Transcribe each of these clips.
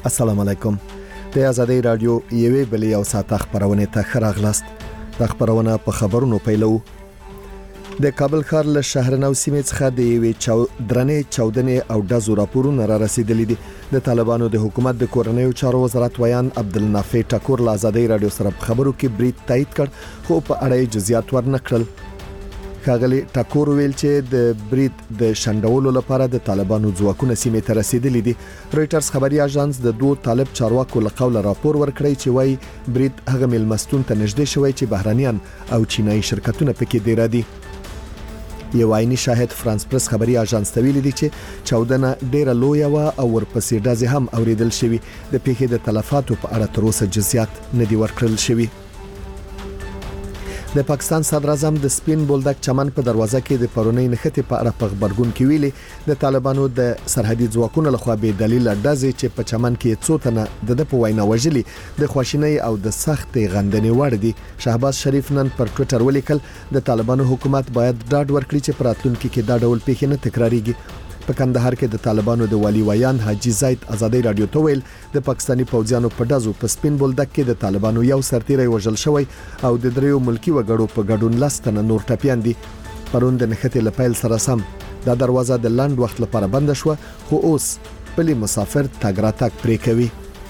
السلام علیکم. د آزادۍ رادیو یوې بلې او ساعت خبرونه ته خراغلاست. د خبرونه په خبرونو پیلو. د کابل ښار له شهرنو سیمې څخه د یوې درنې چاودنې او ډزو راپورونه را رسیدلي دي. د طالبانو د حکومت د کورنیو چارو وزارت ویان عبدالنافع ټکور له آزادۍ رادیو سره په خبرو کې برید تایید کړ، خو په اړه جزئیات ورنکړل. ښاغلي ټکور ویل چې د برید د شندولو لپاره د طالبانو ځواکونه سیمې ته رسیدلي دي. رويټرز خبري اژانس د دوه طالب چارواکو له قوله راپور ورکړی چې وايي برید هغه ملمستون ته نږدې شوی چې بهرانيان او چینایي شرکتونه پکې ډیر دي. یو عیني شاهد فرانس پریس خبري اژانس ته ویلي دي چې چاودنه ډیره لویه و او ورپسې ډزې هم اوریدل شوی. د پیښې د تلفاتو په اړه تر اوسه جزئیات نه دي ورکړل شوی. د پاکستان صدر اعظم د سپین بولدک چمن په دروازه کې د پرونی نښتې په اړه په خبرګون کې ویلي د طالبانو د سرحدي ځواکونو لخوا به دلیل ډزې چې په چمن کې څو تنه د په وینا وژلي د خواشینۍ او د سخت غندنې وړ دي. شهباز شریف نن پر ټوئیټر ولیکل د طالبانو حکومت باید ډاډ ورکړي چې په راتلونکي کې دا ډول پیښې نه تکرارېږي. په کندهار کې د طالبانو د والی ویان حاجی زید آزادۍ رادیو ته ویل د پاکستاني پوځیانو په ډزو په سپین بولدک کې د طالبانو یو سرتیری وژل شوی او د دریو ملکی وګړو په ګډون لستنه نور ټپیان دي. پرون د نښتې لپیل سره سم دا دروازه د لاند وخت لپاره بند شو، خو اوس پلی مسافر تګ راتګ پرې کوي.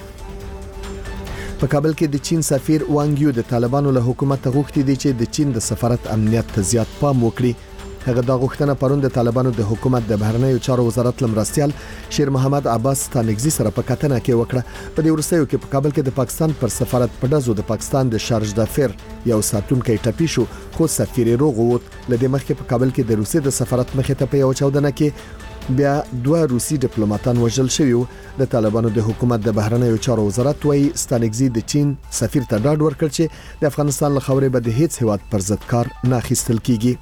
په کابل کې د چین سفیر وانګ یو د طالبانو له حکومت غوښتي دي چې د چین د سفارت امنیت ته زیات پام وکړي. هغه دا غوښتنه پرون د طالبانو د حکومت د بهرنیو چارو وزارت لمرستيال شیر محمد عباس ستانګزي سره په کتنه کې وکړه. په دې ورسېو کې په کابل کې د پاکستان پر سفارت په ډزو د پاکستان د شارج دافر یو ساتونکي ټپي شو، خو سفیر روغ ووت. لدې مخکې په کابل کې د روسي د سفارت مخې ته په یو چاودنه کې بیا دوه روسي ډیپلوماټان وژل شوي وو. د طالبانو د حکومت د بهرنیو چارو وزارت وايي ستانګزي د چین سفیر ته ډاډ ورکړ چې د افغانستان له خاورې به د هیڅ هیواد پر ضد کار نه اخیستل کیږي.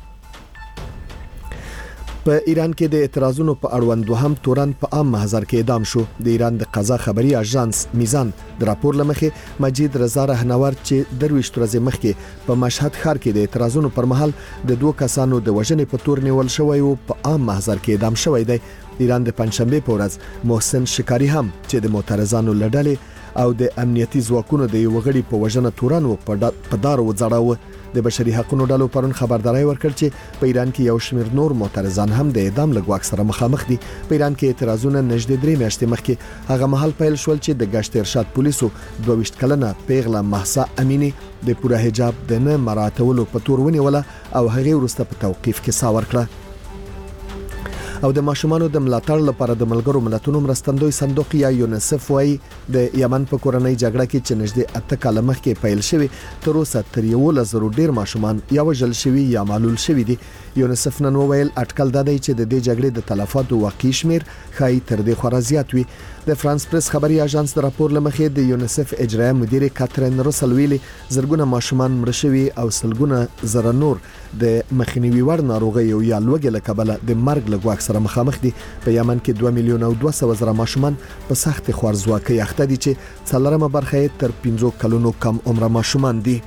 په ایران کې د اعتراضونو په اړوند دوهم تورن په عام محضر کې اعدام شو. د ایران د قضا خبري اژانس میزان د راپور لمخې مجید رضا رهنورد چې درويشت ورځې مخکې په مشهد ښار کې د اعتراضونو پر مهال د دوه کسانو د وژنې په تور نیول شوی او په عام محضر کې اعدام شوی دی. ایران د پنځشنبه په ورځ محسن شکاری هم چې د معترضانو لړلې او د امنیتي ځواکونو د یو غړي په وژنه تورن او په دار وځړاوه. د بشري حقوقو ډلو پرون خبرداري ورکړ چې په ایران کې یو شمېر نور معترضان هم د اعدام لګواک سره مخامخ دي. په ایران کې اعتراضونه نږدې 3 میاشتې مخکې هغه مهال پیل شول چې د گشت ارشاد پولیسو 22 کلنه پیغله مهسا امینی د پوره حجاب د نه مراعاتولو په تور ونیوله او هغه ورسته په توقيف کې سا ورکړه. او د ماشومانو د ملاتړ لپاره د ملګرو ملتونو مرستندوی صندوق یا یونیسف وايي د یمن په کورنۍ جګړه کې چې نږدې 8 کاله مخکې پیل شوی تر اوسه تر 11,000 ډیر ماشومان یا وژل شوي یا معلول شوي دي. یونیسف نن وویل اټکل دا دی چې د دې جګړې د تلفاتو واقعي شمیر خای تر دې خورا زیات وي. د فرانس پریس خبري اژانس د راپور لمخې د یونیسف اجرایي مدیر کاترین روسل ویلي زرګونه ماشومان مړ شوي او سلګونه زره نور د مخنیوي وړ ناروغي او یا لوګي له کبله د مرګ لګواک سره مخامخ دي. په یمن کې 2 میلیون او 200 زره ماشومان په سخت خوارزواکۍ اخته دي چې څلورمه برخه تر 15 کلونو کم عمر ماشومان دي.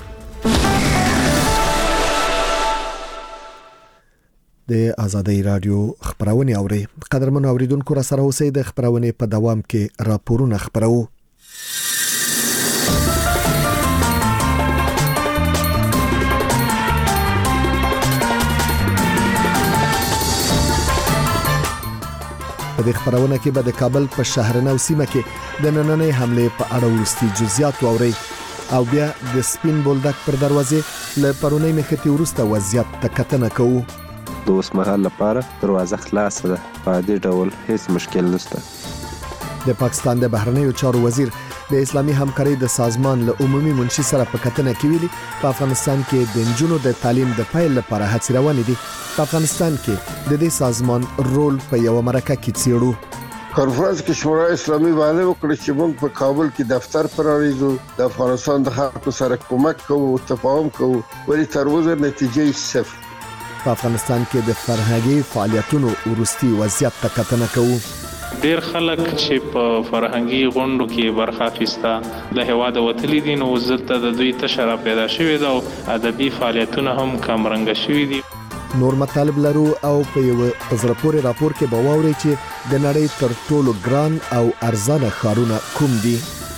د آزادۍ رادیو خبرونه اوري. قدرمن اوریدونکو را سره اوسئ. د خبرونه په دوام کې راپورونه خبرو. په دې خبرونه کې به د کابل په شهرنو سیمه کې د نننۍ حمله په اړه ورستي جزئیات واوري او بیا د سپین بولدک پر دروازې له پرونی نښتې ورسته وضعیت ته کتنه کوو. د اوس مهال لپاره دروازه خلاصه ده، په دې ډول هیڅ مشکل نشته. د پاکستان د بهرنیو چارو وزیر د اسلامي همکارۍ د سازمان له عمومي منشي سره په کتنه کې ویلي په افغانستان کې د نجونو د تعلیم د پیل لپاره هڅې روانې دي. په افغانستان کې د دې سازمان رول په یو مرکه کې څیړو. کانفرنس کې شورا اسلامي وعده وکړه چې موږ په کابل کې دفتر پرانیزو، د افغانستان د خلکو سره کومک کوو، تفاهم کوو، ولی تر اوسه نتیجه صفر. په افغانستان کې د فرهنګي فعالیتونو ورستي وضعیت ته کتنه کوو. ډیر خلک چې په فرهنګي غونډو کې برخه اخیسته د هوا د وتلي دي، نو زلته د دوی تشره پیدا شوې ده او ادبي فعالیتونه هم کمرنګ شوي دي. نور مطالب لرو او په یو زړه پورې راپور کې به واورئ چې د نړۍ تر ټولو ګران او ارزانه ښارونه کوم دي.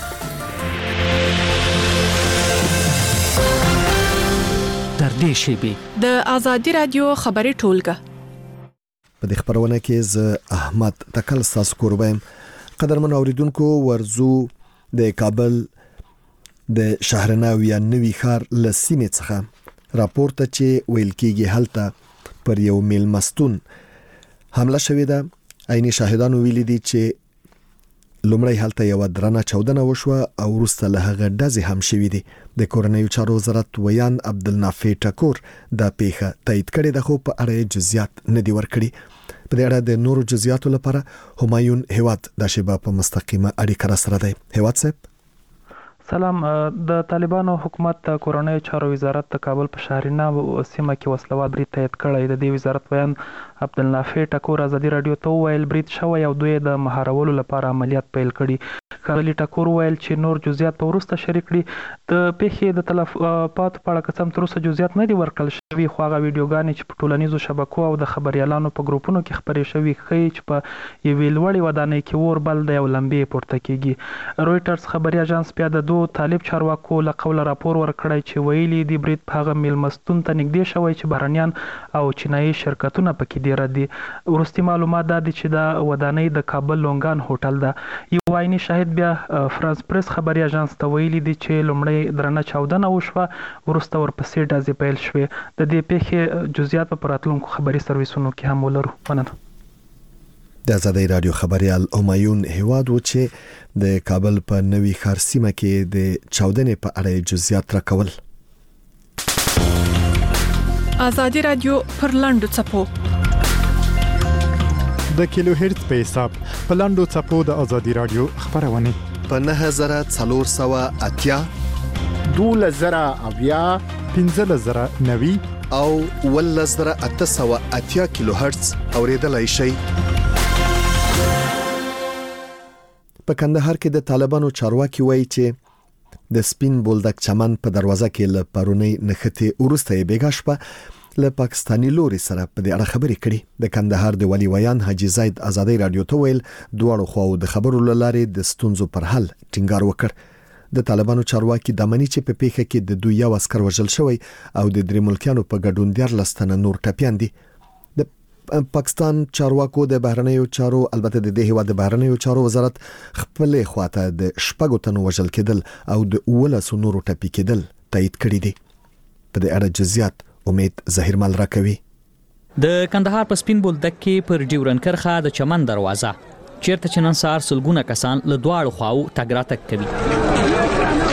تر دې شیبې د آزادي رادیو خبري ټولګه په دې خبرونه کې ز احمد تکل ساس کوربم. قدرمن اوریدونکو ورزو د کابل د شهرناو یا نوی ښار لسیمه څخه راپورته چې ویل کېږي هلته پر یو میلمستون حمله شوې ده. عیني شاهدانو ویلي دي چې لومړی هلته یو درنه چاودنه وشوه او وروسته له هغه ډزې هم شوې دي. د کورنیو چارو وزارت ویان عبدالنافع ټکور دا پیښه تایید کړې ده، خو په اړه جزئیات نه دي ورکړي. په دې اړه د نورو جزئیاتو لپاره همایون هیواد د شبا په مستقیمه اړیکه را سره دی. هیواد صاحب سلام. د طالبانو حکومت د کورنیو چارو وزارت د کابل په شهرناو سیمه کې وسلوال برید تایید کړی. د دې وزارت بیان عبدالنافع ټکور ازادي رادیو ته ویل برید شوی او دوی د مهارولو لپاره عملیات پیل کړي. کارلی ټکور ویل چې نور جزئیات په وروسته شریک کړي. د پیښې د تلفاتو په اړه قسم تر اوسه جزئیات نه دي ورکړل شوي، خو هغه ویډیوګانې چې په ټولنیزو شبکو او د خبريالانو په ګروپونو کې خبرې شوي ښیي چې په یوې لوړې ودانۍ کې اور بل د یو لمبې پورته کیږي. رویټرز خبري اژانس بیا د دوه طالب چارواکو له قوله راپور ورکړی چې ویلي دی برید په هغه میلمستون ته نږدې شوی چې بهرنیان او چینایي شرکتونه پکې ډیر دي. وروستي معلومات دا دي چې دا ودانۍ د کابل لونګان هوټل ده. یو عیني شاهد بیا فرانس پریس خبري اژانس ته ویلي دی چې لومړی درنه چاودنه وشوه، وروسته ورپسې ډزې پیل شوې. د دې پیښې جزئیات په راتلونکو خبري سرویسونو کې هم ولرو. مننه. د آزادي رادیو خبريال همایون هیواد و چې د کابل په نوی ښار سیمه کې د چاودنې په اړه جزئیات راکول. آزادي رادیو پر لاندو چپو د کیلو هرتز په حساب په لاندو چپو د آزادي رادیو خبرونه په 9480 2000 1590 او 1880 کیلو هرتز اوریدلای شئ. په کندهار کې د طالبانو چارواکي وایي چې د سپین بولدک چمن په دروازه کې له پرونی نخته ورسته بیګا شپه له پاکستاني لوري سره په دې اړه خبرې کړي. د کندهار د ولی ویان حاجی زید آزادي رادیو ته ویل دواړو خواو د خبرو لارې د ستونزو پر حل ټینګار وکړ. د طالبانو چارواکي د منی چې په پیښه کې د دوی یو عسكر وژل شوی او د درې ملکیانو په ګډون 14 نور ټپيان دي. پاکستان چارواکو د بهرنیو چارو البته د دې هوا د بهرنیو چارو وزارت خپل خواته د شپږو تنو وژل کېدل او د 19 نورو ټپي کېدل تایید کړی دي. په دې اړه جزئیات امید ظاهر مال راکوي. د کندهار په سپین بولدک کې پر ډیورن کرخه د چمن دروازه چیرته چې نن سهار سلګونه کسان له دواړو خواو تګ راتګ کوي.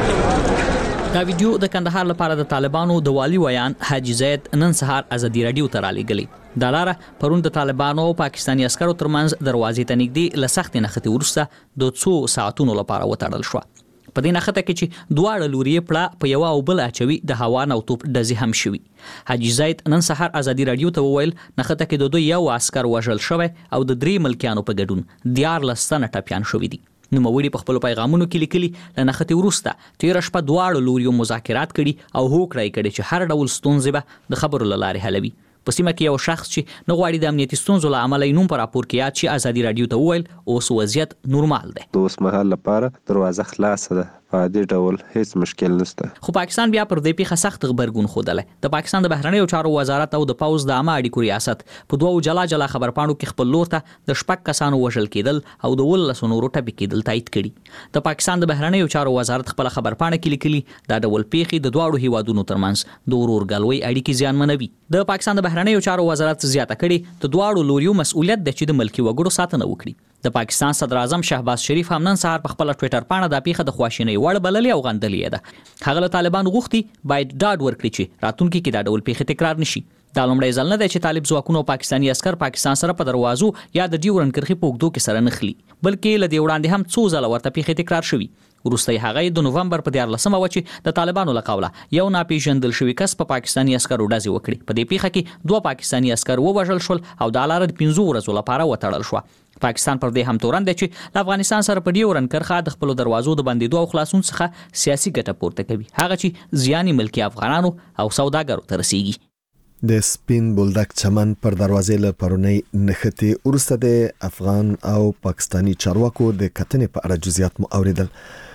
دا ویډیو د کندهار لپاره د طالبانو د والی ویان حاجی زید نن سهار آزادي رادیو ته را لېږلې. د لاره پرون د طالبانو او پاکستاني عسکرو ترمنځ دروازې ته نږدې له سختې نښتې وروسته د څو ساعتونو لپاره وتړل شوه. په دې نښته کې چې دواړه لوري پړه په یو او بل اچوي د هوا نو توپ ډزې هم شوي. حاجی زید نن سهار آزادي رادیو ته وویل نښته کې د دوی یو عسكر وژل شوی او د 3 ملکیانو په ګډون 14 تنه ټپيان شوي دي. نو موړي په خپل پیغامونو کې لیکلي لنخته ورسته 13 شپه دواړو لوريو مذاکرات کړي او هوکړه کړي چې هر ډول ستونزې به د خبرو لاره حلوي. په سیمه کې یو شخص چې نه غواړي د امنیتي ستونزو له امله نوم پر راپور کې یاد چې آزادي رادیو ته وویل اوس وضعیت نورمال دی. د اوس مهال لپاره دروازه خلاصه ده، په دې ډول هیڅ مشکل نشته. خو پاکستان بیا پر دې پیښه سخت خبرګون خوده. د پاکستان د بهرنیو چارو وزارت او د پوز د عامه اړیکو ریاست په دوه جلا خبرپاڼو کې خپل لور ته د شپږ کسانو وژل کېدل او د 19 نورو ټپي کېدل تایید کړي. د پاکستان د بهرنیو چارو وزارت خپل خبرپاڼه کې لیکلي دا ډول پیښې د دواړو هیوادونو ترمنځ د ورورګلوي اړیکې زیانمنوي. د پاکستان د بهرنیو چارو وزارت زیاته کړي د دواړو لوریو مسؤلیت د چې د ملکی وګړو ساتنه وکړي. د پاکستان صدر اعظم شهباز شریف هم نن سهار په خپل ټوئیټر باندې د پیښه د خواشینۍ وړ بللې او غندلې ده. هغه له طالبان غوښتي باید ډاډ ورکړي چې راتلونکي کې دا ډول پیښې تکرار نشي. دا لومړی ځل نه دی چې طالب ځواکونو پاکستاني عسكر پاکستان سره په دروازو یا د ډیورن کرښې په اوږدو کې سره نخلي، بلکې له دې وړاندې هم څو ځله ورته پیښې تکرار شوي. وروسته هغه د نوومبر په 14مه و چې د طالبانو له قوله یو ناپېژندل شوی کس په پاکستاني عسکرو ډزې وکړي. په دې پیښه کې 2 پاکستاني عسکر ووژل شول او د لاره 15 ورځو لپاره وتړل شو. پاکستان پر دې هم تورن دی چې د افغانستان سره په ډیورن کرښه د خپل دروازو د بندیدو او خلاصون څخه سیاسي ګټه پورته کوي، هغه چې زیاني ملکی افغانانو او سوداګرو ته رسیږي. د سپین بولدک چمن پر دروازې له پرونی نښتې ورسته د افغان او پاکستانی چارواکو د کتنې په اړه جزئیات مو اوریدل.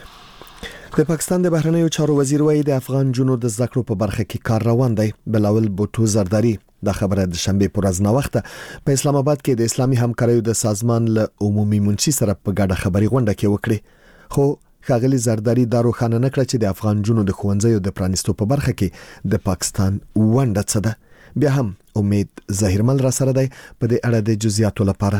د پاکستان د بهرنیو چارو وزیر وایي د افغان جنو د زده کړو په برخه کې کار روان دی. بلاول بوټو زرداری د خبره د شنبه پر ورځ نو وخت په اسلام آباد کې د اسلامي همکاریو د سازمان له عمومي منشي سره په ګډه خبري غونډه کې وکړي. خو ښاغلي زرداری دا روښانه نه کړ چې د افغان جنو د ښوونځیو د پرانیستو په برخه کې د پاکستان ونډه څه ده. بیا هم امید ظاهرمل را سره دی په دې اړه د جزئیاتو لپاره.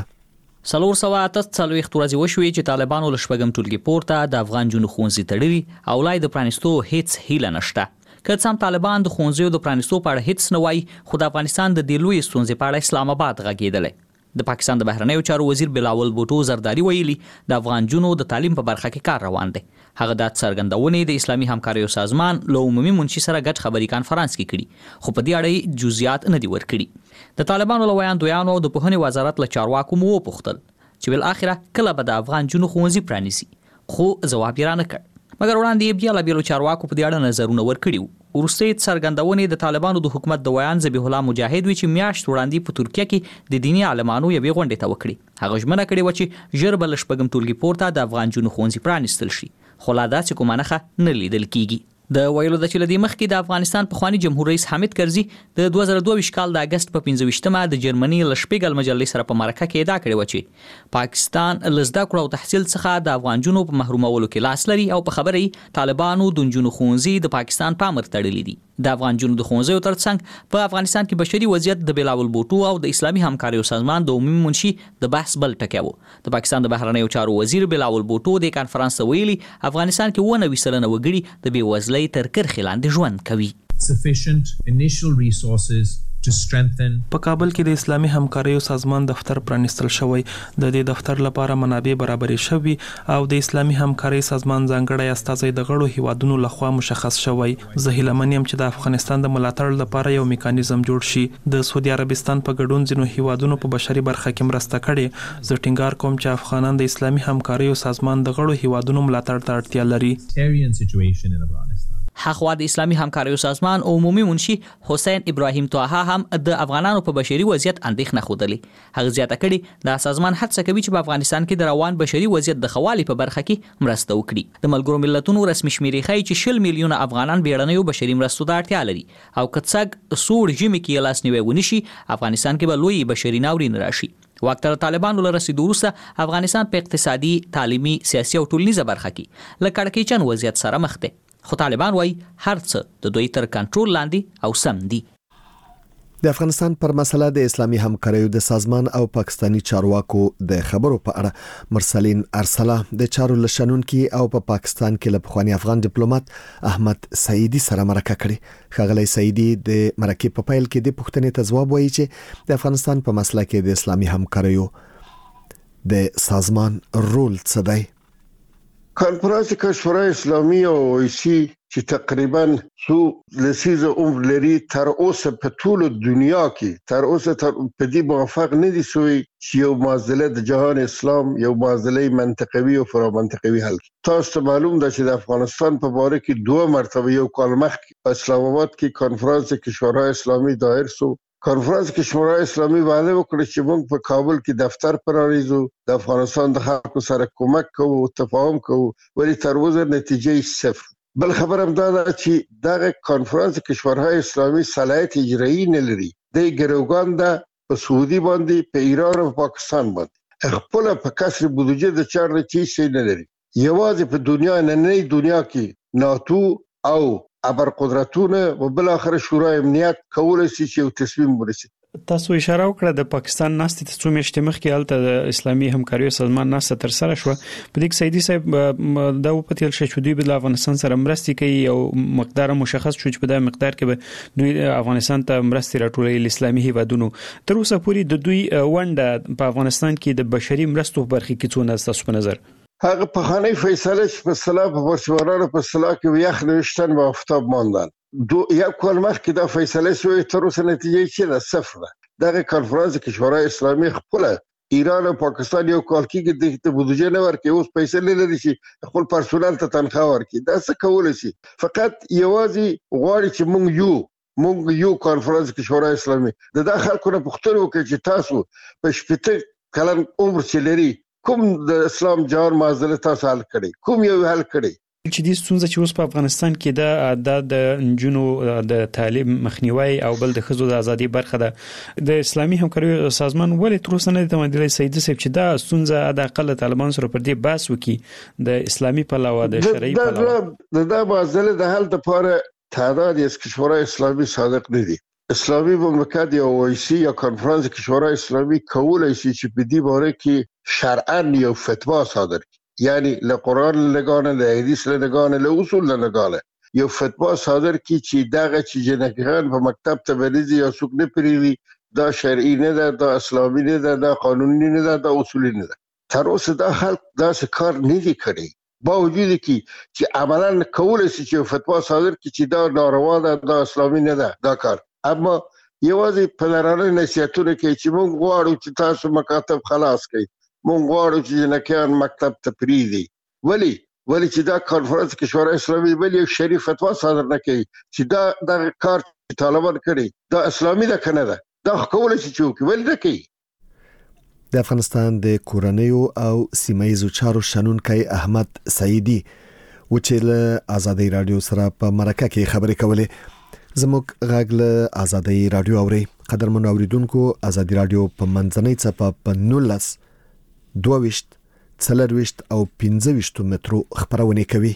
448 ورځې وشوې چې طالبانو له شپږم ټولګي پورته د افغان جنو ښوونځي تړلي او لای د پرانیستو هیڅ هیله نشته. که څم طالبان د ښوونځیو د پرانیستو په اړه هیڅ نه وایي، خو د افغانستان د دې لوی ستونزې په اړه اسلام آباد غږېدلی. د پاکستان د بهرنیو چارو وزیر بلاول بوټو زرداری ویلي د افغان جنو د تعلیم په برخه کې کار روان دی. هغه د څرګندونې د اسلامي همکاریو سازمان له عمومي منشي سره ګډ خبري کانفرنس کې کړي، خو په دې اړه جزئیات نه دي ورکړي. د طالبانو له ویاندویانو د پوهنې وزارت له چارواکو مو وپوښتل چې بل اخره کله به د افغان جنو ښوونځي پرانیسي، خو ځواب یې رانه کړ. مګر وړاندې بیا له بیلو چارواکو په دې اړه نظرونه ورکړي. ورسته څرګندونې د طالبانو د حکومت د ویان ذبیح الله مجاهد وی چې میاشت وړاندې په ترکیه کې د دینی عالمانو یوې غونډې ته وکړي. هغه ژمنه کړې و چې ژر به له شپږم ټولګي پورته د افغان جنو ښوونځي پرانیستل شي، خو لا داسې کومه نښه نه لیدل کیږي. د ویلو د چې لدی مخکې د افغانستان پخوانی جمهور رئیس حامد کرزي د 2022 کال د اگست په 15مه د جرمني له شپږل مجلې سره په مرکه کې ادعا کړې و چې پاکستان له زده کړو او تحصیل څخه د افغان جنو په محرومولو کې لاس لري او په خبرې طالبانو د جنو ښوونځي د پاکستان په امر تړلي دي. د افغان جنو د ښوونځیو ترڅنګ په افغانستان کې بشري وضعیت د بلاول بوټو او د اسلامي همکاریو سازمان د عمومي منشي د بحث بل ټکی و. د پاکستان د بهرنیو چارو وزیر بلاول بوټو د کانفرنس ویلي افغانستان کې 90% وګړي د بېوزلۍ تر کرښې لاندې ژوند کوي. Sufficient initial resources to strengthen. په کابل کې د اسلامي همکاریو سازمان دفتر پرانیستل شوی. د دې دفتر لپاره منابع برابرې شوي او د اسلامي همکاري سازمان ځانګړی استازی د غړو هیوادونو لخوا مشخص شوی. زه هیله من یم چې د افغانستان د ملاتړ لپاره یو میکانیزم جوړ شي. د سعودي عربستان په ګډون ځینو هیوادونو په بشري برخه کې مرسته کړې. زه ټینګار کوم چې افغانان د اسلامي همکاریو سازمان د غړو هیوادونو ملاتړ ته اړتیا لري. حقوا د اسلامي همکاریو سازمان عمومي منشي حسین ابراهیم طه هم د افغانانو په بشري وضعیت اندېښنه خوده. هغه زیاته کړي د سازمان هڅه کوي چې په افغانستان کې د روان بشري وضعیت د خوالي په برخه کې مرسته وکړي. د ملګرو ملتونو رسمي شمیرې ښیي چې 10 میلیونه افغانان بیړنیو بشري مرستو ته اړتیا لري او کڅګ سوړ جمی کې لاس نیوي ونشي افغانستان کې به لوی بشري ناورین راشي. وقته طالبانو له رسیدو وروسته افغانستان په اقتصادي، تعلیمي، سیاسي او ټولنیزه برخه کې له کړکېچن وضعیت سره مخ دی. خو طالبان وایي هر څه د دوی تر کنټرول لاندې او سم دي. د افغانستان پر مسله د اسلامي همکاریو د سازمان او پاکستانی چارواکو د خبرو په اړه مرسلین ارسلا د چارو لشنونکي او په پاکستان کې له پخوانی افغان ډیپلوماټ احمد سعیدی سره مرکه کړې. ښاغلی سعیدی د مرکې په پیل کې د پوښتنې ته ځواب وایي چې د افغانستان په مسله کې د اسلامي همکاریو د سازمان رول څه دی. کنفرانس کشورهای اسلامی او اویسی چې تقریبا څو لسیزه عمر لري تر اوسه په ټول دنیا کې تر اوسه په دې موافق نه دي شوی چې یو معضله د جهان اسلام یو معضله منطقوي او فرامنطقوي حل. تاسو معلوم ده چې د افغانستان په باره کې 2 مرتبه یو کال مخکې په اسلام آباد کې کنفرانس کشورهای اسلامی دایر شو. کنفرانس کشورهای اسلامی وعده وکړه چې موږ په کابل کې دفتر پرانیزو، د افغانستان د خلکو سره کومک کوو، تفاهم کوو، ولی تر اوسه نتیجه صفر. بل خبر هم دا ده چې دغه کنفرانس کشورهای اسلامی صلاحیت اجرایی نه لري. د ګروګان د په سعودي باندې، په ایران او پاکستان باندې خپل په کسر بودجه د چارې چی نه لري. یوازې په دنیا نه دنیا کې ناتو او ابر قدرتونه او بل اخر شورای امنیت کولای شي چې یو تصمیم ورسي. تاسو اشاره وکړه د پاکستان ناستې ته څو میاشتې مخکې هلته د اسلامي همکاریو سازمان ناسته تر سره شو. په دې کې سعیدي صاحب دا وپتل شي چې دوی به افغانستان سره مرستې کوي او مقدار مشخص شو چې په دا مقدار کې به دوی افغانستان ته مرستې راټولوي اسلامي هیوادونو. تر اوسه پورې د دوی ونډه په افغانستان کې د بشري مرستو په برخه کې څونه تاسو په نظر؟ هغه په خانه فیصله په صلاح په ورشوارانو په صلاح کې یخ نوشتن او افتاب ماندل. یو کال مخکې دا فیصله شوې تر اوسه نتیجه چې ده صفر. دغه کنفرانس کشورهای اسلامی خپل ایران او پاکستان یو کال کې د بودجه نه ورکړي، اوس پیسې نه لري چې خپل پرسونل ته تنخواه ورکړي. دا څه کولای شي؟ فقط یوازې غواړي چې موږ یو مونږ یو کانفرنس کې شورای اسلامي د خلکو نه پوښتنه وکړي چې تاسو په 15 کلن عمر چې لري کوم د اسلام جار معضله تاسو حل کړي، کوم یو حل کړي؟ چې د ستونزه چې اوس په افغانستان کې د نجونو د تعلیم مخنیوي او بل د ښځو د ازادي برخه ده د اسلامي همکارۍ سازمان ولې تر اوسه نه تمدیدلی سید صاحب چې دا ستونزه د اقل طالبان سره پر دې بحث وکړي د اسلامي پلوه د شرعي پلوه د معضله د حل لپاره تعداد از کشورهای اسلامی صادق ندی. اسلامی مملکت یا اویسی یا کنفرانس کشورهای اسلامی کول ایسی چې په دې باره کې شرعاً یو فتوا صادر کی، یعنی له قرآن لګانه، له حدیث لګانه، له اصول لګانه یو فتوا صادر کی چې دغه چې جنکان په مکتب ته ورځي یا څوک نه پریوي دا شرعي نه ده، دا اسلامي نه ده، دا قانوني نه ده، دا اصولي نه ده. تر اوسه دا خلک داسې کار نه دي کړی، باوجود چې عملاً کولای شي چې فتوا صادر کی چې دا ناروا ده، دا اسلامي نه ده دا کار. اما یوازې په لرانه نصیحتونه کوي چې موږ غواړو چې تاسو مکاتب خلاص کړئ، موږ غواړو چې جنکیان مکتب ته پریږدي. ولی چې دا کانفرنس کې شورای اسلامي ولی یو شریف فتوا صادر نه کوي چې دا کار چې طالبان کړي دا اسلامي ده کنه ده، دا کولای شي چې وکړي، ولی نه کوي. د افغانستان د کورنیو او سیمایي چارو شنونکي احمد سعیدی و چې له آزادۍ رادیو سره په مرکه کې خبرې کولې. زموږ غږ له آزادۍ رادیو اوري. قدرمن اوریدونکو، آزادۍ رادیو په منځنۍ څپه په 19 22 40 او 15 مترو خبرونه کوي.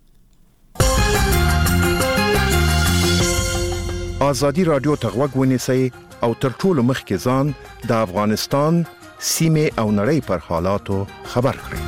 آزادۍ رادیو ته غوږ ونیسئ او تر ټولو مخکې ځان د افغانستان سیمه او نړۍ پر حالاتو خبر کړئ.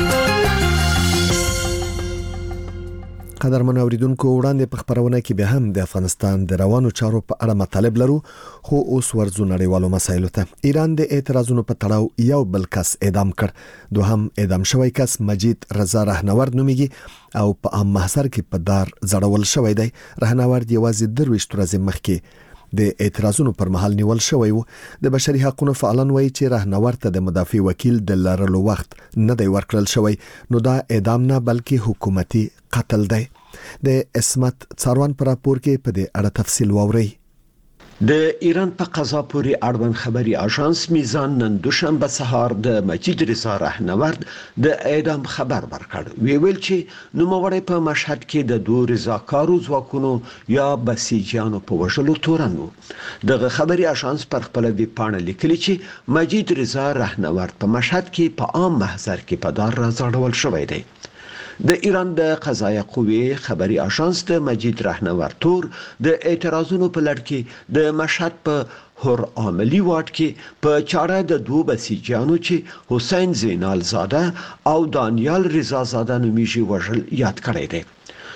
قدرمن اوریدونکو، وړاندې په خبرونه کې به هم د افغانستان د روانو چارو په اړه مطالب لرو، خو اوس ورځو نړیوالو مسایلو ته. ایران د اعتراضونو په تړاو یو بل کس اعدام کړ. دوهم اعدام شوی کس مجید رضا رهنورد نومیږي او په عام محضر کې په دار ځړول شوی دی. رهنورد یوازې 23 ورځې مخکې د اعتراضونو پر مهال نیول شوی و. د بشري حقوقو فعالان وایي چې رهنورد ته د مدافع وکیل د لرلو وخت نه دی ورکړل شوی، نو دا اعدام نه بلکې حکومتي قتل دی. د اسمت څاروان پر راپور کې په دې اړه تفصیل واوري. د ایران په قضا پورې اړوند خبري اژانس میزان نن دوشنبه سهار د مجید رضا رهنورد د اعدام خبر ورکړ. ویل چې نوموړی په مشهد کې د دوه رضاکارو ځواکونو یا بسیجیانو په وژلو تورن و. دغه خبري اژانس پر خپل ویب پاڼه لیکلي چې مجید رضا رهنورد په مشهد کې په عام محضر کې په دار راځړول شوی دی. د ایران د قضایه قوې خبري اژانس د مجید رهنورد تور د اعتراضونو په لړ کې د مشهد په هر عاملی واټ کې په چاره د دوه بسیجیانو چې حسین زینال زاده او دانیال رضا زاده نومیږي وژل یاد کړی دی.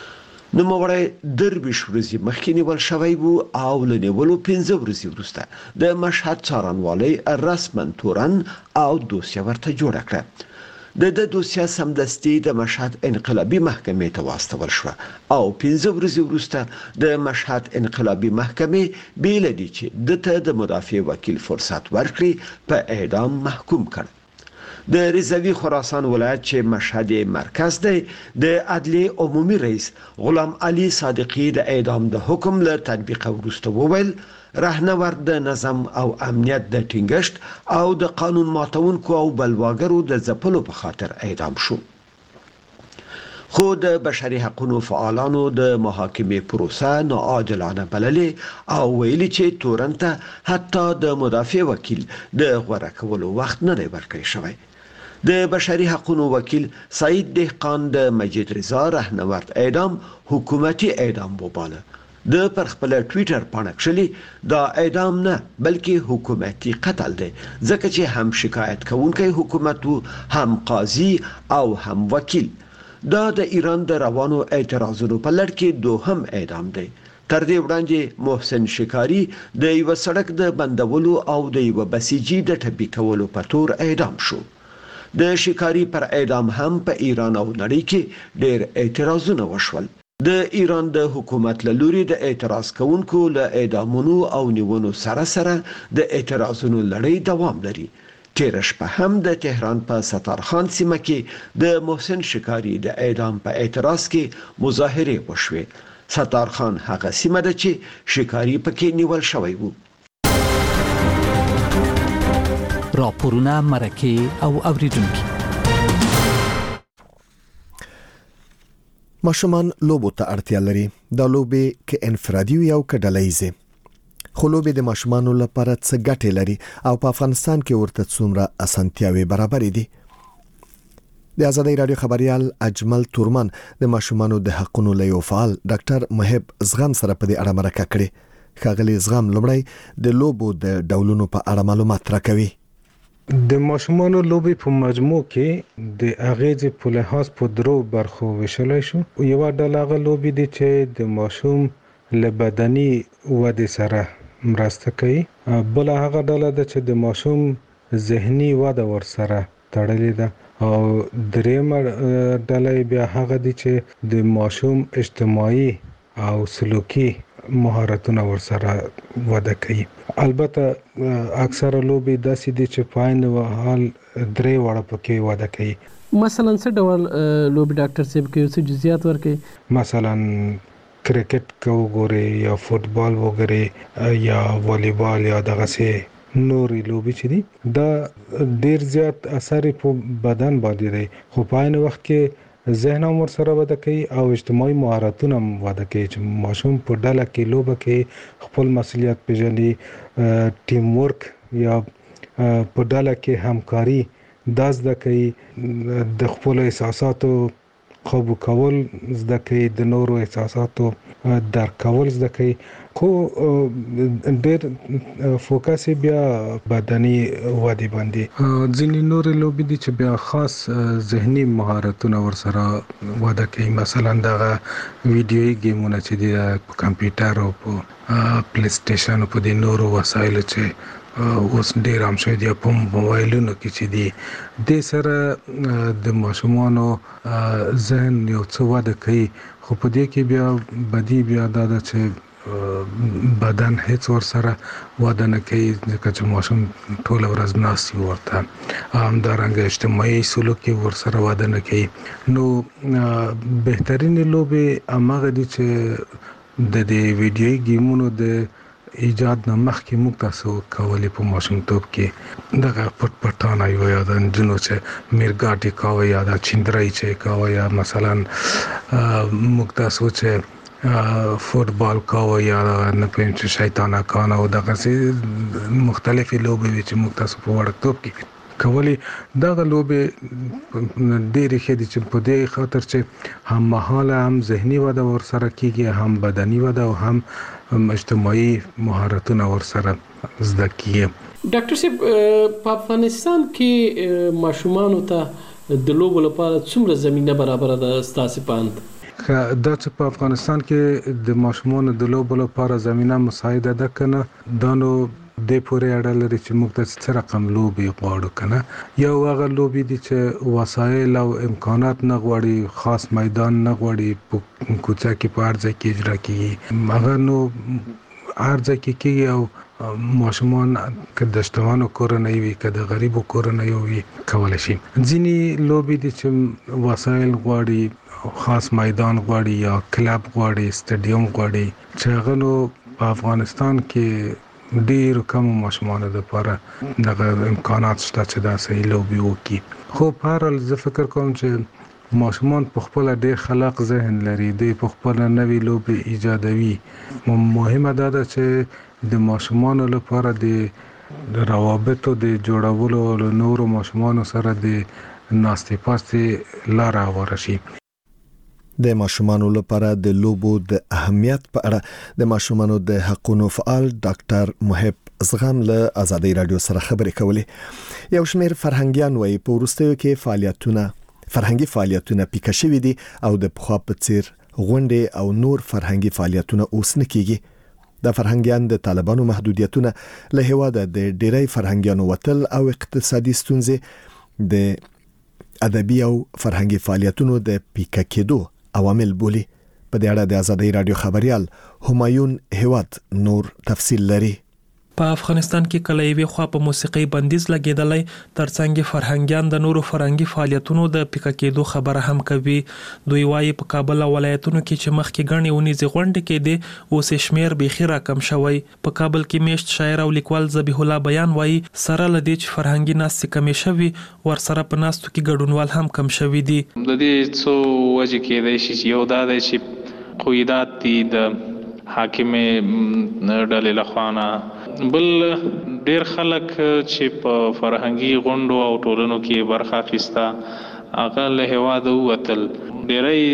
نوموړی 23 ورځې مخکې نیول شوی و او له نیولو 15 ورځې وروسته د مشهد څارنوالۍ رسما تورن او دوسیه ورته جوړه کړه. د دوسیه سمدستي د مشهد انقلابي محکمې ته واستول شو او 15 ورځې وروسته د مشهد انقلابي محکمې بیل دي چې د مدافع وکیل فرصت ورکړي په اعدام محکوم کړ. د رضوی خراسان ولایت چې مشهد مرکز دی، د عدلیې عمومي رئیس غلام علي صادقی د اعدام د حکم له تطبیق وروسته وویل رهنورد د نظم او امنیت د ټینګښت او د قانون ماتونکو او بلواګرو د ځپلو په خاطر اعدام شو. خو د بشري حقوقو فعالانو د محاکمې پروسه ناعادلانه بللې او ویلي چې تورنته حتی د مدافع وکیل د غوړه کولو وخت نه دی ورکړی شوی. د بشري حقوقو وکیل سعید دهقان د مجید رضا رهنورد اعدام حکومتي اعدام وباله. د پر خپل ټوئیټر پاڼه کښلي دا اعدام نه بلکې حکومتي قتل دی، ځکه چې هم شکایت کوونکی حکومت و، هم قاضي او هم وکیل. دا د ایران د روانو اعتراضونو په لړ کې دوهم اعدام دی. تر دې وړاندې محسن شکاری د یو سړک د بندولو او د یو بسیجي د ټپي کولو په تور اعدام شو. د شکاری پر اعدام هم په ایران او نړۍ کې ډېر اعتراضونه وشول. د ایران د حکومت له لوري د اعتراض کوونکو له اعدامونو او نیونو سره سره د اعتراضونو لړۍ دوام لري. تیر شپه هم د تهران په ستارخان سیمه کې د محسن شکاری د اعدام په اعتراض کې مظاهره وشوه. ستار خان هغه سیمه ده چې شکاری پکې نیول شوی وو. راپورونه مرکه او اوریدونکو. ماشومان لوبو ته اړتیا لري. دا لوبې کې انفرادي وي او کډلایزه. خو لوبې د ماشومانو لپاره څه ګټې لري او په افغانستان کې ورته څومره اسانتیاوي برابرې دي. د آزادۍ رادیو خبريال اجمل تورمان د ماشومانو د حقوقو لایو فعال ډاکټر محب زغم سره په دې اړه مرکه کړې. ښاغلي زغم لومړی د لوبو د ډولونو په اړه معلومات راکوي. د ماشومانو لوبې په مجموع کې د اغیزې په لحاظ په درو برخو ویشلای شو. یو ډول هغه لوبې دي چې د ماشوم له بدني ودې سره مرسته کوي، بل هغه ډول ده چې د ماشوم ذهني وده ورسره تړلې ده، او درېمه ډله بیا هغه دي چې د ماشوم اجتماعي او سلوکي مهارتونه ورسره وده کوي. البته اکثره لوبې داسې دي چې په عین حال درې وړه پکې وده کوي. مثلا څه ډول لوبې ډاکټر صاحب کې څه جزئیات ورکړي؟ مثلا کرکټ کو ګوري یا فوتبال وګوري یا والیبال یا دغه څه نورې لوبې چې دي، دا ډیر زیات اثر په بدن باندې دی، خو په عین وخت کې ذهن هم ورسره وده کوي او اجتماعي مهارتونه هم وده کوي چې ماشوم په ډله کې لوبه کې خپل مسؤلیت پیژني، ټیم ورک یا په ډله کې همکاري دا زده کوي، د خپل احساساتو قابو کول زده کوي، د نورو احساساتو درک کول زده کوي. خو ډېر فوکس بیا بدني ودې باندې. ځینې نورې لوبې دي چې بیا خاص ذهني مهارتونه ورسره وده کوي، مثلا دغه ویډیويي گیمونه چې دي په کمپیوټر او په پلی سټیشن او په دې نورو وسایلو چې اوس ډېر عام شوي دي په موبایلونو کې چې دي، دې سره د ماشومانو ذهن یو څه وده کوي. خو په دې کې بیا بدی بیا دا ده چې بدن هیڅ ورسره وده نه کوي، ځکه چې ماشوم ټوله ورځ ناست وي ورته، همدارنګه اجتماعي سلوک ورسره وده نه کوي. نو بهترینې لوبې هماغه دي چې د دې ویډیويي گیمونو د ایجاد نه مخکې موږ تاسو کولې په ماشومتوب کې دغه پټ پټانه یا د جنو چې میرګاټي کاوه یا د چندرای چې کاوه، یا مثلا موږ تاسو چې فوتبال کاوه یا نه پېم چې شیطانه کانه او دغه سي مختلفې لوبې چې موږ تاسو په وړکتوب کې کولې. دغه لوبې ډېرې ښې دي چې په دې خاطر چې هم مهاله هم ذهني وده ورسره کیږي، هم بدني وده او هم اجتماعي مهارتونه ورسره زده کیږي. ډاکټر صاحب په افغانستان کې ماشومانو ته د لوبو لپاره څومره زمينه برابر ده ستاسو په اند؟ دا چې په افغانستان کې د ماشومانو د لوبو لپاره زمينه مساعده ده کنه، دا نو د پورې اړه لري چې موږ ته څه رقم لوبي غواړو کنه. یو هغه لوبي دي چې وسایل او امکانات نه غواړي، خاص میدان نه غواړي، په کوڅه کې په ارزه کې اجرا کیږي، هغه نو ارزه کې کیږي او ماشومان که د شتمنو کورنۍ وي که د غریبو کورنۍ وي کولای شي. ځینې لوبي دي چې وسایل غواړي، خاص میدان غواړي یا کلب غواړي، سټډیوم غواړي، چې هغه نو په افغانستان کې ډیر کم ماشومانو لپاره دغه امکانات شته چې دا صحیح لوبي وکړي. خو په هر حال زه فکر کوم چې ماشومان په خپل ډیر خلاق ذهن لري، دوی په خپل نوې لوبي ایجادوي. مهمه ده چې د ماشومانو لپاره د روابطو د جوړولو او نورو ماشومانو سره د ناستې پاستې لار ورشي. د ماشومانو لپاره د لوبو د اهمیت په اړه د ماشومانو د حقوقو فعال ډاکټر محب زغم له آزادۍ رادیو سره خبرې کولې. یو شمېر فرهنګيان وایي په وروستیو کې فرهنګي فعالیتونه پیکه شوي دي او د پخوا په څیر غونډې او نور فرهنګي فعالیتونه اوس نه کیږي. د فرهنګيان د طالبانو محدودیتونه له هواده د ډیری فرهنګيانو وتل او اقتصادي ستونزې د ادبي او فرهنګي فعالیتونو د پیکه کېدو عوامل بولي. په دې اړه د آزادۍ رادیو خبريال همایون هواد نور تفصیل لري. په افغانستان کې کله یوې خوا په موسیقي بندیز لګیدلای ترڅنګ فرهنګیان د نورو فرهنګي فعالیتونو د پیکه کېدو خبره هم کوي. دوی وايي په کابل ولایتونو کې چې مخکې غني ونیزي غونډې کې دي اوس شمیر بيخي راکم شوی. په کابل کې میشت شاعر او لیکوال ذبیح الله بیان وايي سره لدی چې فرهنګي ناس کمې شوی ور سره په ناستو کې ګډونوال هم کم شوی دي. د دې څو وجې کې دی چې یو دا دی چې قیودات دي د حاکم ډلې لخوا، بل ډیر خلک چې په فرهنګي غونډو او ټولنو کې برخه اخیسته هغه له هیواده ووتل. ډیری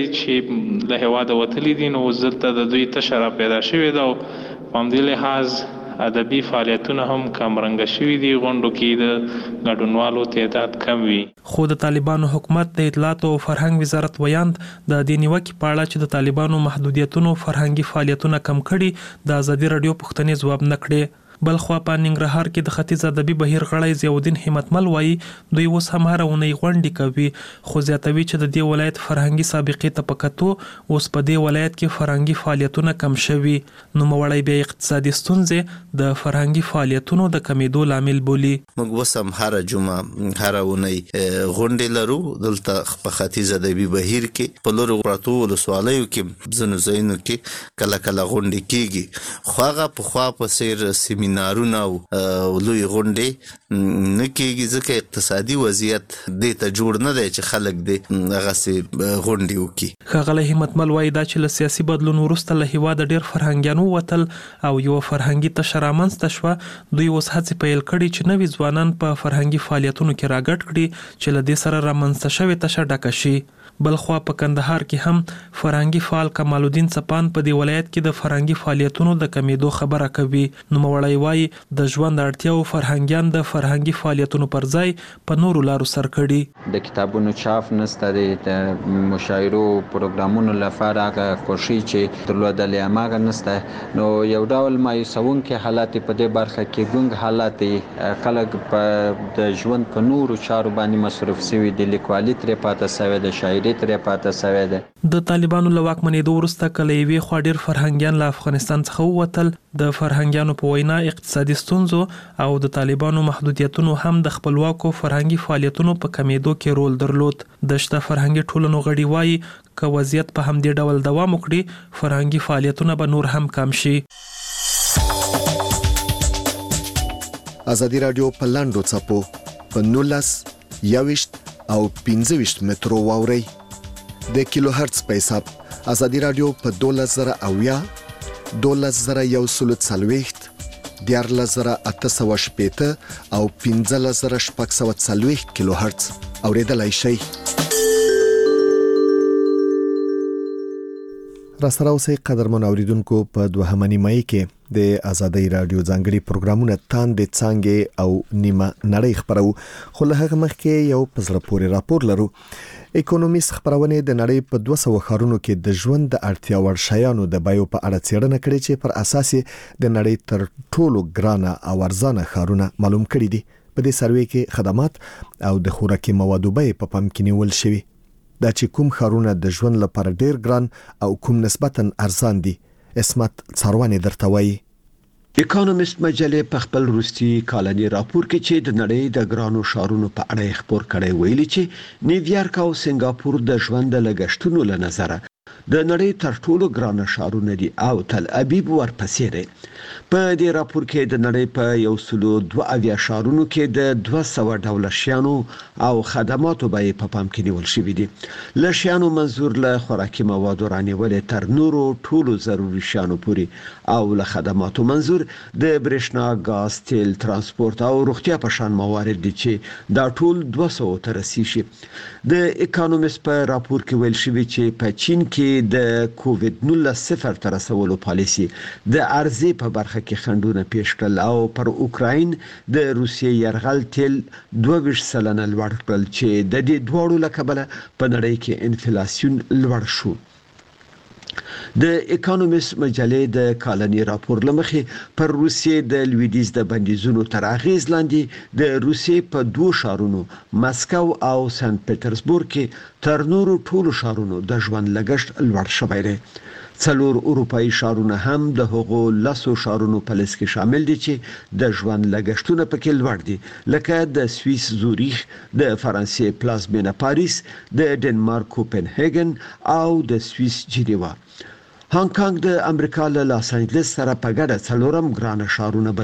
چې له هیواده وتلي دي نو دلته د دوی تشه را پیدا شوې ده او په همدې لحاظ ادبي فعالیتونه هم کمرنګه شوي دي. غونډو کې د ګډونوالو تعداد کم وي. خو د طالبانو حکومت د اطلاعات او فرهنګ وزارت ویاند د دې نیوکې په اړه چې د طالبانو محدودیتونو فرهنګي فعالیتونه کم کړي د ازادي رادیو پوښتنې ځواب نه کړي. بل خو په ننګرهار کې د ختیځ ادبي بهیر غړی ضیاءالدین همتمل وایي دوی اوس هم هر اونۍ غونډې کوي، خو زیاتوي چې د دې ولایت فرهنګي سابقې ته پکتو اوس په دې ولایت کې فرهنګي فعالیتونه کم شوي. نو موړی بیا اقتصادي ستونزې د فرهنګي فعالیتونو د کمیدو لامل بولي. موږ اوس هم هر جمعه هر اونۍ غونډې لرو دلته په ختیځ ادبي بهیر کې په لورو پراتو ولسوالیو کې ځینو ځایونو کې کله کله غونډې کیږي، خو هغه پخوا په څیر سیمینارونه او لوی غونډې نه کېږي ځکه اقتصادي وضعیت دې ته جوړ نه دی چې خلک دې هغسې غونډې وکړي. ښاغلی همتمل وایي دا چې له سیاسي بدلون وروسته له هېواده ډېر فرهنګیان ووتل او یوه فرهنګي تشه رامنځته شوه. دوی اوس هڅې پیل کړي چې نوي ځوانان په فرهنګي فعالیتونو کې راګډ کړي چې له دې سره رامنځته شوې تشه ډکه شي. بل خوا په کندهار کې هم فرهنګي فعال کمال الدین څپان په دې ولایت کې د فرهنګي فعالیتونو د کمیدو خبره کوي. نوموړی وایي د ژوند اړتیاو فرهنګیان د فرهنګي فعالیتونو پر ځای په نورو لارو سر کړي. د کتابونو چاپ نشته، د مشاعرو پروګرامونو لپاره هغه کوشش چې درلودلې هماغه نشته. نو یو ډول مایوسونکي حالات په دې برخه کې ګونګ حالات خلک په د ژوند په نورو چارو باندې مصروف شوي دي. لیکوالي ترې پاته شوې ده، شاعري ترې پاته شوې ده. د طالبانو له واکمنېدو وروسته کله یوې خوا ډېر فرهنګیان له افغانستان څخه ووتل. د فرهنګیانو په وینا اقتصادي ستونزو او د طالبانو محدودیتونو هم د خپلواکو فرهنګي فعالیتونو په کمیدو کې رول درلود. د شته فرهنګي ټولنو غړي وایي که وضعیت په همدې ډول دوام وکړي فرهنګي فعالیتونه به نور هم کم شي. ازادي رادیو په لاندو څپو په 19 21 او 25 مترو واوري د کیلو هرتز په حساب. ازادي رادیو په 12000 12140 14880 او 15640 کیلو هرتز اوریدلای شئ. راستراو سي قدرمن اوریدونکو په دوهمه نیمه کې د ازادي رادیو ځانګړي پروګرامونه تاندې څنګه او نیمه نړۍ خبرو. خو له هغه مخکې یو پزړه پورې راپور لرو. اکونومیست خبرونه د نړۍ په 200 ښارونو کې د ژوند د اړتیا وړ شیانو د بیو په اړه څېړنه کړې چې پر اساس د نړۍ تر ټولو ګرانه او ارزانه ښارونه معلوم کړي دي. په دې سروې کې خدمات او د خوراکي موادو بیې په پام کې نیول شوي. دا چې کوم ښارونه د ژوند لپاره ډیر ګران او کوم نسبتا ارزان دي اسمت څارواني درته وایي. اکونومیست مجله په خپل روسي کالني راپور کې چې د نړۍ د ګرانو ښارونو په اړه خبر کړي ویلي چې نیویارک او سنگاپور د ژوند د لګښتونو له نظره د نړۍ تر ټولو ګران ښارونه دي او تل ابیب ورپسې دی. په دې راپور کې د نړۍ په 102 ښارونو کې د 200 ډول شیانو او خدماتو به په پام کې نیول شوي دي. له شیانو منظور له خوراکي موادو رانیولې تر نورو ټولو ضروري شیانو پورې او له خدماتو منظور د برېښنا، غاز، تیل، ترانسپورت او روغتیا په شان موارد دي چې دا ټول 200 ته رسیږي. د اکونومیست په راپور کې ویل شوی چې په چین کې د کووډ 19 صفر تر رسولو پالیسي د ارزي په برخه کې خنډونه پیښ کړل او پر اوکراین د روسیې يرغل تیل 22% لوړ کړل چې د دې دوړو لکبله په نړۍ کې انفلیسیون لوړ شو. د اکونومیست مجله د کالني راپور لمخې پر روسیې د لویدیز د بندیزونو تر اغیز لاندې د روسیې په 2 ښارونو مسکو او سنت پټرزبورګ کې تر نورو ټولو ښارونو د ژوند لګښت لوړ شوی دی. څلور اروپאي ښارونه هم د هغو لاسو ښارونو په لیست کې شامل دي چې د ژوند لګښتونه پکې لوړ دي، لکه د سویس زوریخ، د فرانسې پلازمینه پاریس، د ډنمارک کوپنهاګن او د سویس جنیوا. هانګ کانګ د امریکا له لاس انجلس سره په ګډه څلورم ګران ښارونه